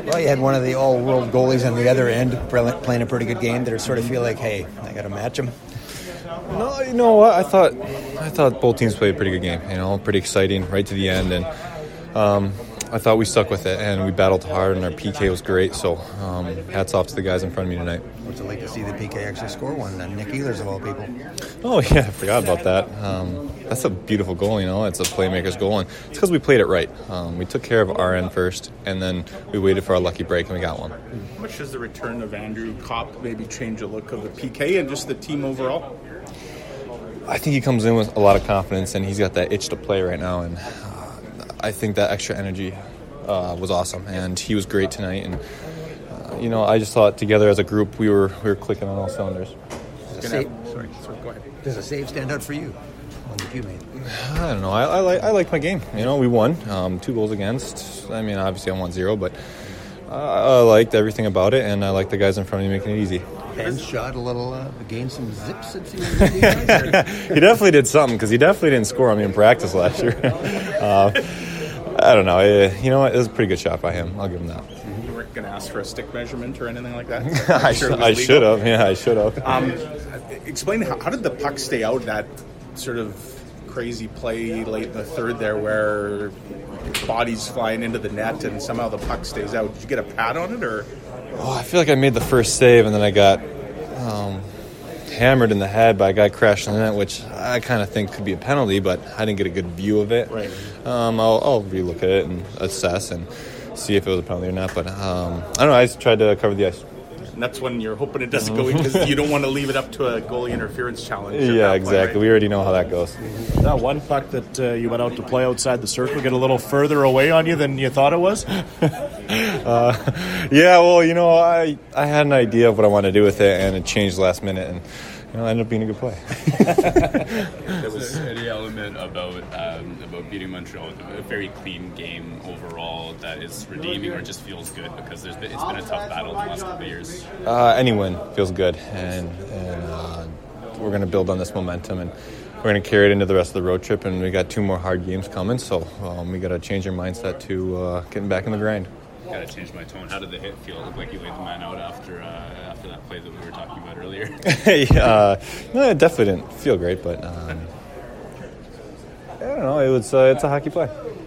Well, you had one of the all-world goalies on the other end playing a pretty good game. Did it sort of feel like, hey, I got to match him? No, you know what? I thought both teams played a pretty good game. Pretty exciting right to the end, and I thought we stuck with it and we battled hard, and our PK was great. So hats off to the guys in front of me tonight. What's it like to see the PK actually score one? Nick Ehlers of all people. Oh yeah, I forgot about that. That's a beautiful goal. It's a playmaker's goal, and it's because we played it right. We took care of our end first, and then we waited for our lucky break, and we got one. How much does the return of Andrew Kopp maybe change the look of the PK and just the team overall? I think he comes in with a lot of confidence, and he's got that itch to play right now, and I think that extra energy was awesome, and he was great tonight. And I just thought together as a group we were clicking on all cylinders. Sorry, go ahead. Does a save stand out for you? One that you made? I don't know. I like my game. We won 2 goals against. I mean, obviously I want 0, but I liked everything about it, and I liked the guys in front of me making it easy. Ben shot a little, gained some zips. He definitely did something, because he definitely didn't score on me in practice last year. I don't know. You know what? It was a pretty good shot by him. I'll give him that. You weren't going to ask for a stick measurement or anything like that? I should have. Yeah, I should have. Explain how did the puck stay out that sort of crazy play late in the third there where bodies flying into the net and somehow the puck stays out? Did you get a pad on it or? Oh, I feel like I made the first save and then I got hammered in the head by a guy crashing in the net, which I kind of think could be a penalty, but I didn't get a good view of it. Right. I'll relook at it and assess and see if it was a penalty or not. But I don't know. I just tried to cover the ice. And that's when you're hoping it doesn't go in, because you don't want to leave it up to a goalie interference challenge. Yeah, exactly. Right? We already know how that goes. That one puck that you went out to play outside the circle get a little further away on you than you thought it was? Yeah, well, I had an idea of what I wanted to do with it, and it changed last minute, and it ended up being a good play. There was any element about beating Montreal, a very clean game overall, that is redeeming or just feels good, because it's been a tough battle the last couple of years? Any win feels good, and we're going to build on this momentum, and we're going to carry it into the rest of the road trip, and we got 2 more hard games coming, so we got to change our mindset to getting back in the grind. Got to change my tone. How did the hit feel? It looked like you laid the man out after that play that we were talking about earlier. No, it definitely didn't feel great, but I don't know. It's a hockey play.